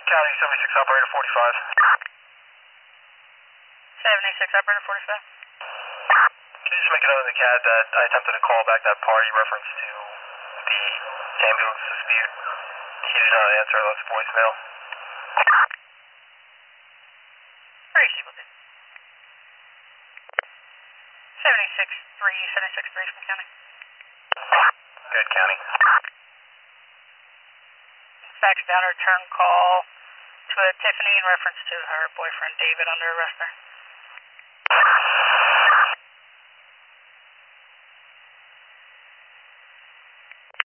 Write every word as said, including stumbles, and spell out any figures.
County seventy-six, operator forty-five. seventy-six, operator forty-five. Can you just make a note in the C A D that I attempted to call back that party reference to the ambulance dispute? He did not answer, I left a voicemail. Very simple. seventy-six three, seventy-six three from County. Good, County. Fax down a return call to Tiffany in reference to her boyfriend David under arrest there.